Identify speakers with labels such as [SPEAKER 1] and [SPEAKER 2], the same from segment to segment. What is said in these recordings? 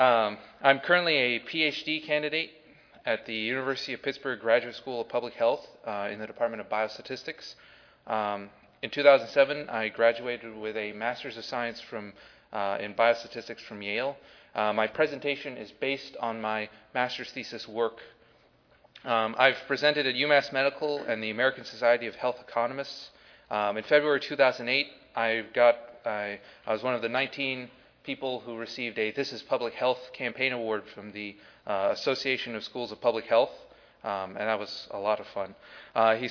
[SPEAKER 1] I'm currently a PhD candidate at the University of Pittsburgh Graduate School of Public Health in the Department of Biostatistics. In 2007, I graduated with a Master's of Science in Biostatistics from Yale. My presentation is based on my master's thesis work. I've presented at UMass Medical and the American Society of Health Economists. In February 2008, I was one of the 19 people who received a This is Public Health campaign award from the Association of Schools of Public Health, and that was a lot of fun. I'm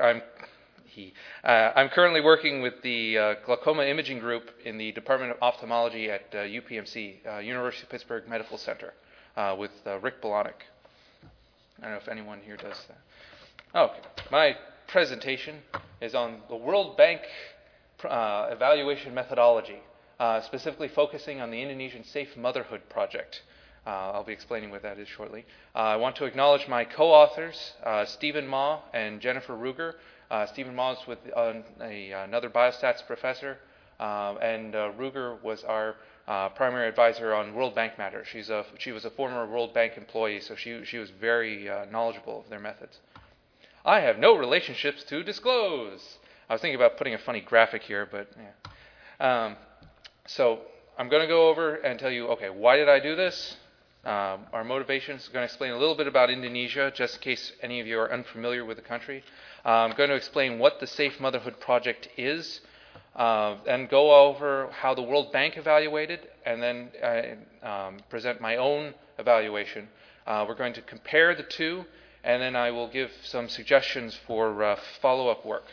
[SPEAKER 1] currently working with the Glaucoma Imaging Group in the Department of Ophthalmology at UPMC, University of Pittsburgh Medical Center, with Rick Bolanek. I don't know if anyone here does that. Okay, my presentation is on the World Bank evaluation methodology, specifically focusing on the Indonesian Safe Motherhood Project. I'll be explaining what that is shortly. I want to acknowledge my co-authors, Stephen Ma and Jennifer Ruger. Stephen Ma is with another biostats professor, and Ruger was our primary advisor on World Bank matters. She was a former World Bank employee, so she was very knowledgeable of their methods. I have no relationships to disclose. I was thinking about putting a funny graphic here, but yeah. So I'm going to go over and tell you, okay, why did I do this? Our motivations. I'm going to explain a little bit about Indonesia, just in case any of you are unfamiliar with the country. I'm going to explain what the Safe Motherhood Project is, and go over how the World Bank evaluated, and then present my own evaluation. We're going to compare the two, and then I will give some suggestions for follow-up work.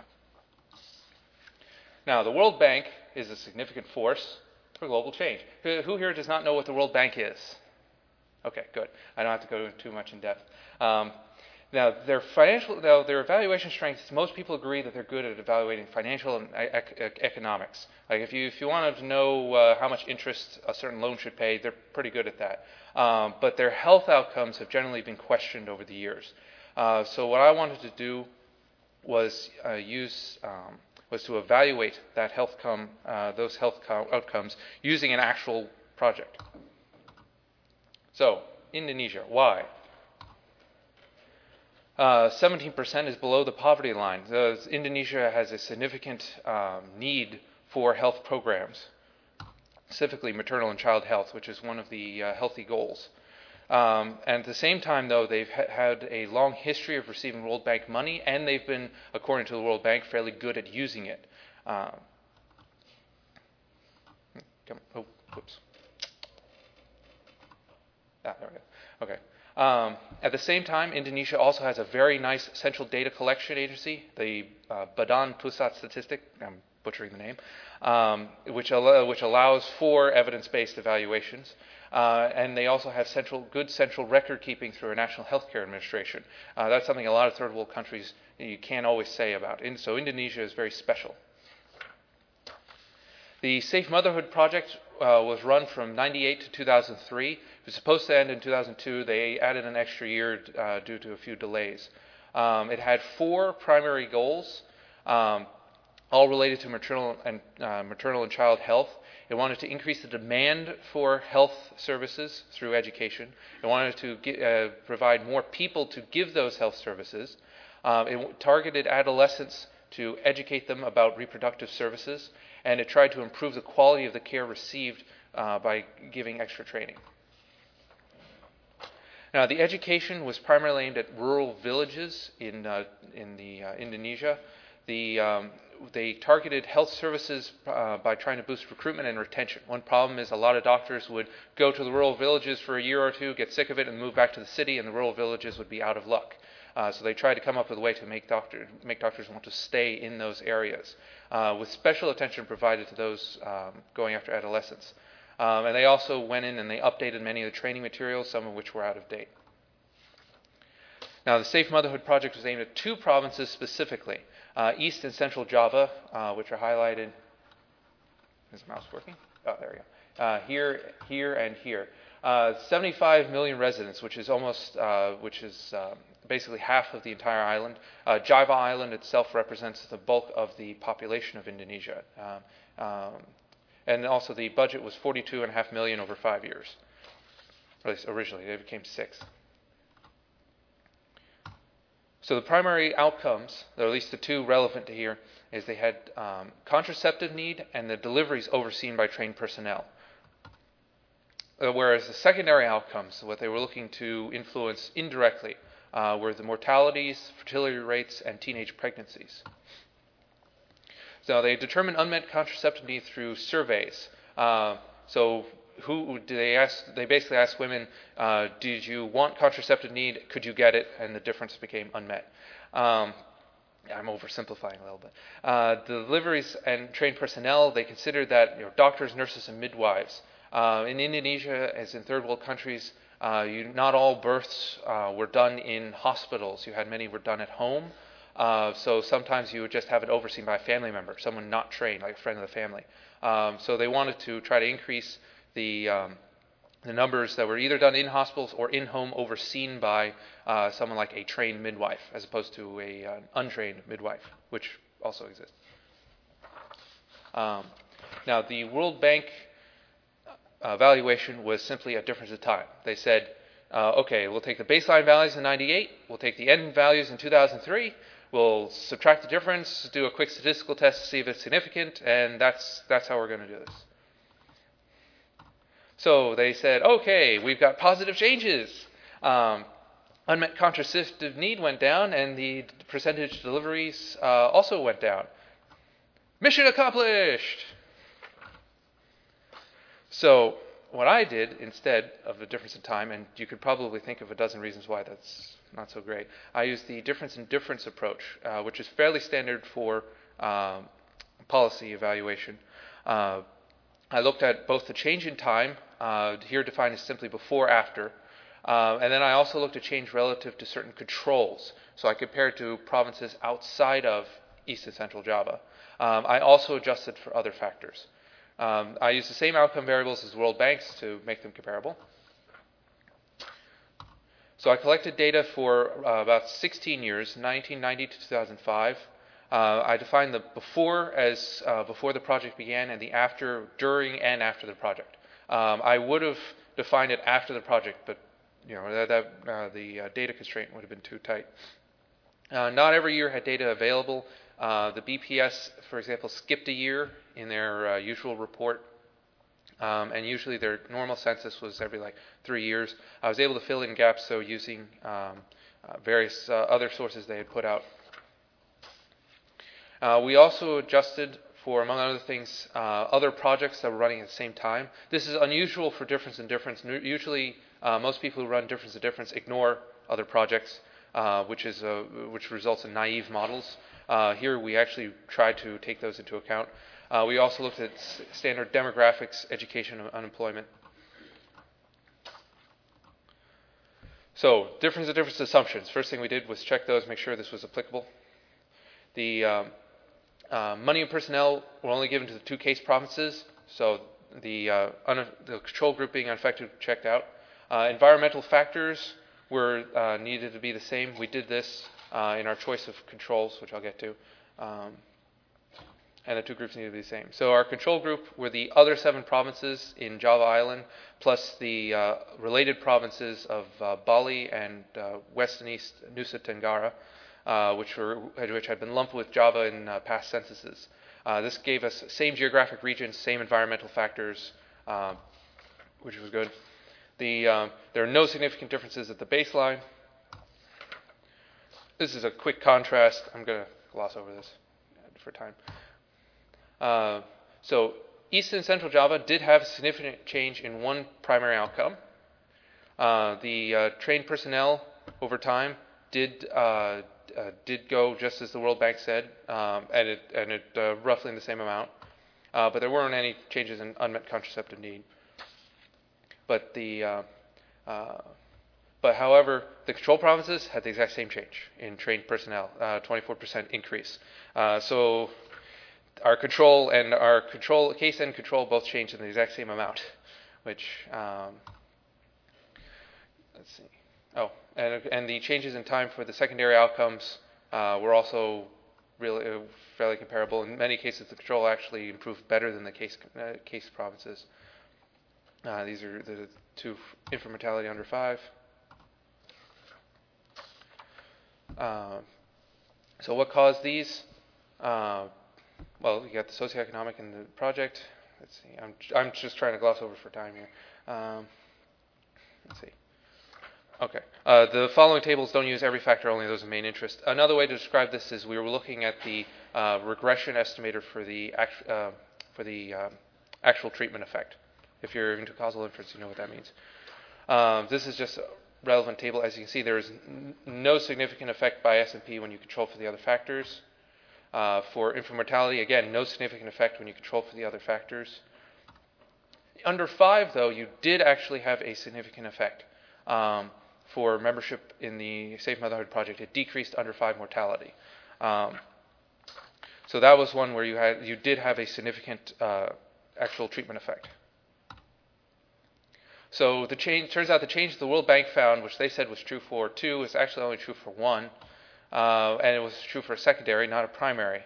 [SPEAKER 1] Now, the World Bank is a significant force for global change. Who here does not know what the World Bank is? Okay, good. I don't have to go too much in depth. Now, their evaluation strengths, most people agree that they're good at evaluating financial and economics. Like if you wanted to know how much interest a certain loan should pay, they're pretty good at that. But their health outcomes have generally been questioned over the years. So what I wanted to do was to evaluate that those health outcomes using an actual project. So, Indonesia, why? 17% is below the poverty line. Indonesia has a significant need for health programs, specifically maternal and child health, which is one of the healthy goals. And at the same time, though, they've had a long history of receiving World Bank money, and they've been, according to the World Bank, fairly good at using it. Whoops. There we go. Okay. At the same time, Indonesia also has a very nice central data collection agency, the Badan Pusat Statistik, I'm butchering the name, which allows for evidence-based evaluations. And they also have good central record keeping through a National Healthcare Administration. That's something a lot of third world countries you can't always say about. So Indonesia is very special. The Safe Motherhood Project was run from 1998 to 2003. It was supposed to end in 2002. They added an extra year due to a few delays. It had 4 primary goals, all related to maternal and child health. It wanted to increase the demand for health services through education. It wanted to provide more people to give those health services. It targeted adolescents to educate them about reproductive services, and it tried to improve the quality of the care received by giving extra training. Now, the education was primarily aimed at rural villages in Indonesia. They targeted health services by trying to boost recruitment and retention. One problem is a lot of doctors would go to the rural villages for a year or two, get sick of it, and move back to the city, and the rural villages would be out of luck. So they tried to come up with a way to make doctors want to stay in those areas, with special attention provided to those going after adolescents. And they also went in and they updated many of the training materials, some of which were out of date. Now, the Safe Motherhood Project was aimed at 2 provinces specifically, East and Central Java, which are highlighted. Is the mouse working? Oh, there we go. Here, and here. 75 million residents, which is basically half of the entire island. Java Island itself represents the bulk of the population of Indonesia. And also the budget was $42.5 million over 5 years. Or at least originally, they became 6. So the primary outcomes, or at least the 2 relevant to here, is they had contraceptive need and the deliveries overseen by trained personnel. Whereas the secondary outcomes, what they were looking to influence indirectly, were the mortalities, fertility rates, and teenage pregnancies. So they determined unmet contraceptive need through surveys. So who do they ask? They basically asked women, did you want contraceptive need? Could you get it? And the difference became unmet. I'm oversimplifying a little bit. The deliveries and trained personnel, they considered that doctors, nurses, and midwives. In Indonesia, as in third world countries, not all births were done in hospitals. Many were done at home. So sometimes you would just have it overseen by a family member, someone not trained, like a friend of the family. So they wanted to try to increase the numbers that were either done in hospitals or in-home, overseen by someone like a trained midwife, as opposed to an untrained midwife, which also exists. Now, the World Bank evaluation was simply a difference of time. They said, okay, we'll take the baseline values in 98, we'll take the end values in 2003, we'll subtract the difference, do a quick statistical test to see if it's significant, and that's how we're going to do this. So they said, okay, we've got positive changes. Unmet contraceptive need went down, and the percentage deliveries also went down. Mission accomplished! So what I did instead of the difference in time, and you could probably think of a dozen reasons why that's not so great, I used the difference in difference approach, which is fairly standard for policy evaluation. I looked at both the change in time, here defined as simply before, after, and then I also looked at change relative to certain controls. So I compared to provinces outside of East and Central Java. I also adjusted for other factors. I used the same outcome variables as World Bank's to make them comparable. So I collected data for about 16 years, 1990 to 2005. I defined the before as before the project began, and the after, during, and after the project. I would have defined it after the project, but the data constraint would have been too tight. Not every year had data available. The BPS, for example, skipped a year in their usual report, and usually their normal census was every 3 years. I was able to fill in gaps, so using various other sources they had put out. We also adjusted for, among other things, other projects that were running at the same time. This is unusual for difference in difference. Usually, most people who run difference in difference ignore other projects, which results in naive models. Here, we actually tried to take those into account. We also looked at standard demographics, education, and unemployment. So, difference in difference assumptions. First thing we did was check those, make sure this was applicable. The money and personnel were only given to the 2 case provinces, so the control group being unaffected checked out. Environmental factors were needed to be the same. We did this in our choice of controls, which I'll get to. And the 2 groups needed to be the same. So our control group were the other 7 provinces in Java Island, plus the related provinces of Bali and West and East Nusa Tenggara, which had been lumped with Java in past censuses. This gave us same geographic regions, same environmental factors, which was good. There are no significant differences at the baseline. This is a quick contrast. I'm going to gloss over this for time. So East and Central Java did have a significant change in one primary outcome. The trained personnel over time did go just as the World Bank said, and it roughly in the same amount. But there weren't any changes in unmet contraceptive need. But however, the control provinces had the exact same change in trained personnel, 24% increase. So our control case and control both changed in the exact same amount, which let's see. Oh, and the changes in time for the secondary outcomes were also really fairly comparable. In many cases, the control actually improved better than the case provinces. These are the two infant mortality under 5. So what caused these? Well, you got the socioeconomic in the project. Let's see. I'm just trying to gloss over for time here. Let's see. Okay. The following tables don't use every factor, only those of main interest. Another way to describe this is we were looking at the regression estimator for the actual treatment effect. If you're into causal inference, you know what that means. This is just a relevant table. As you can see, there is no significant effect by S&P when you control for the other factors. For infant mortality, again, no significant effect when you control for the other factors. Under 5, though, you did actually have a significant effect. For membership in the Safe Motherhood Project, it decreased under 5 mortality. So that was one where you did have a significant actual treatment effect. So turns out the change the World Bank found, which they said was true for 2, is actually only true for 1, and it was true for a secondary, not a primary.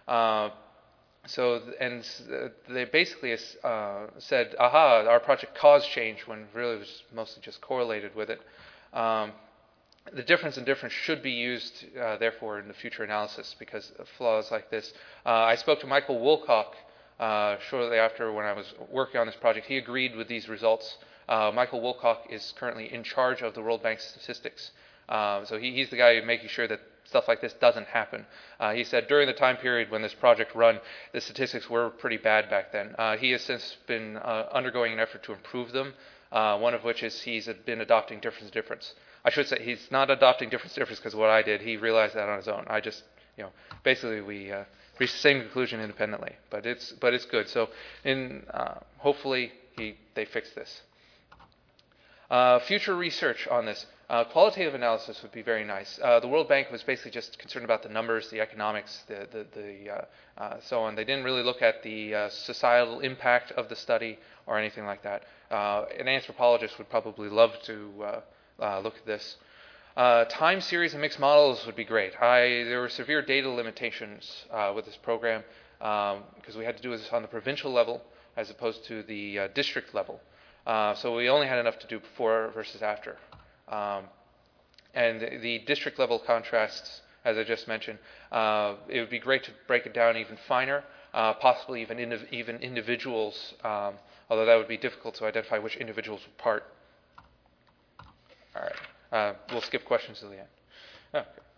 [SPEAKER 1] They basically said, aha, our project caused change, when really it was mostly just correlated with it. The difference in difference should be used, therefore, in the future analysis because of flaws like this. I spoke to Michael Woolcock shortly after when I was working on this project. He agreed with these results. Michael Woolcock is currently in charge of the World Bank statistics. So he's the guy making sure that stuff like this doesn't happen. He said during the time period when this project run, the statistics were pretty bad back then. He has since been undergoing an effort to improve them, one of which is he's been adopting difference. I should say he's not adopting difference because of what I did. He realized that on his own. I just, basically we reached the same conclusion independently. But it's good. So hopefully they fix this. Future research on this. Qualitative analysis would be very nice. The World Bank was basically just concerned about the numbers, the economics, so on. They didn't really look at the societal impact of the study or anything like that. An anthropologist would probably love to look at this. Time series and mixed models would be great. There were severe data limitations with this program because we had to do this on the provincial level as opposed to the district level. So we only had enough to do before versus after. And the district level contrasts, as I just mentioned, it would be great to break it down even finer, possibly even individuals, although that would be difficult to identify which individuals were part. All right. We'll skip questions to the end. Okay.